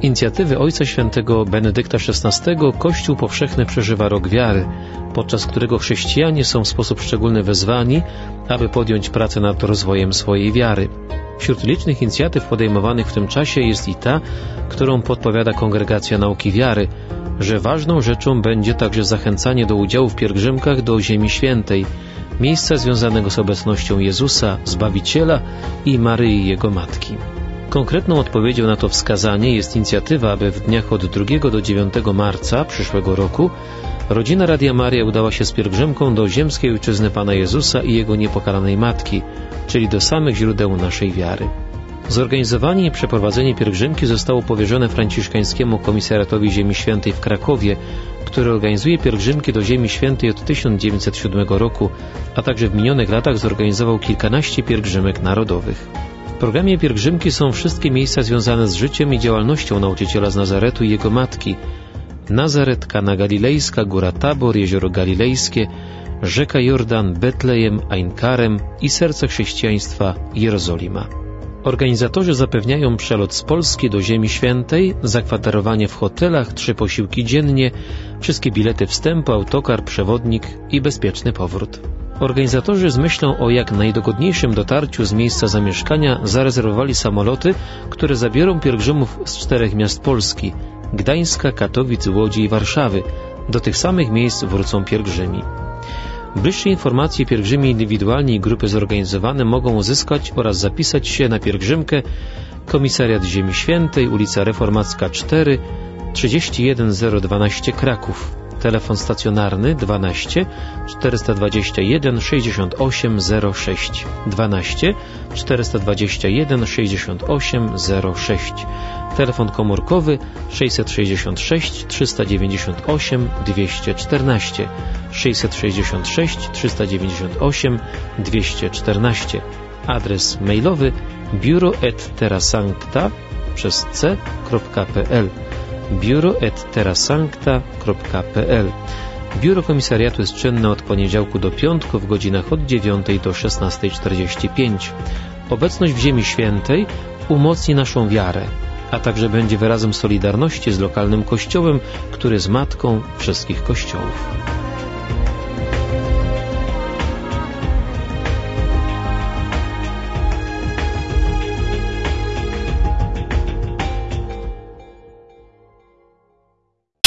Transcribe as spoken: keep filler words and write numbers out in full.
Z inicjatywy Ojca Świętego Benedykta szesnastego Kościół Powszechny przeżywa rok wiary, podczas którego chrześcijanie są w sposób szczególny wezwani, aby podjąć pracę nad rozwojem swojej wiary. Wśród licznych inicjatyw podejmowanych w tym czasie jest i ta, którą podpowiada Kongregacja Nauki Wiary, że ważną rzeczą będzie także zachęcanie do udziału w pielgrzymkach do Ziemi Świętej, miejsca związanego z obecnością Jezusa, Zbawiciela i Maryi, Jego Matki. Konkretną odpowiedzią na to wskazanie jest inicjatywa, aby w dniach od drugiego do dziewiątego marca przyszłego roku rodzina Radia Maria udała się z pielgrzymką do ziemskiej ojczyzny Pana Jezusa i Jego Niepokalanej Matki, czyli do samych źródeł naszej wiary. Zorganizowanie i przeprowadzenie pielgrzymki zostało powierzone franciszkańskiemu komisariatowi Ziemi Świętej w Krakowie, który organizuje pielgrzymki do Ziemi Świętej od tysiąc dziewięćset siódmego roku, a także w minionych latach zorganizował kilkanaście pielgrzymek narodowych. W programie pielgrzymki są wszystkie miejsca związane z życiem i działalnością nauczyciela z Nazaretu i jego matki. Nazaret, Kana Galilejska, Góra Tabor, Jezioro Galilejskie, rzeka Jordan, Betlejem, Ain Karem i serce chrześcijaństwa Jerozolima. Organizatorzy zapewniają przelot z Polski do Ziemi Świętej, zakwaterowanie w hotelach, trzy posiłki dziennie, wszystkie bilety wstępu, autokar, przewodnik i bezpieczny powrót. Organizatorzy z myślą o jak najdogodniejszym dotarciu z miejsca zamieszkania zarezerwowali samoloty, które zabiorą pielgrzymów z czterech miast Polski: Gdańska, Katowic, Łodzi i Warszawy. Do tych samych miejsc wrócą pielgrzymi. Bliższe informacje pielgrzymi indywidualni i grupy zorganizowane mogą uzyskać oraz zapisać się na pielgrzymkę Komisariat Ziemi Świętej, ulica Reformacka cztery, trzydzieści jeden zero dwanaście Kraków. Telefon stacjonarny dwanaście czterysta dwadzieścia jeden sześćdziesiąt osiem zero sześć, dwanaście czterysta dwadzieścia jeden sześćdziesiąt osiem zero sześć. Telefon komórkowy sześćset sześćdziesiąt sześć trzysta dziewięćdziesiąt osiem dwieście czternaście, sześćset sześćdziesiąt sześć trzysta dziewięćdziesiąt osiem dwieście czternaście. Adres mailowy biuro et terrasancta przez c kropka p l, biuro et terrasancta kropka p l. Biuro komisariatu jest czynne od poniedziałku do piątku w godzinach od dziewiątej do szesnastej czterdzieści pięć. Obecność w Ziemi Świętej umocni naszą wiarę, a także będzie wyrazem solidarności z lokalnym kościołem, który jest matką wszystkich kościołów.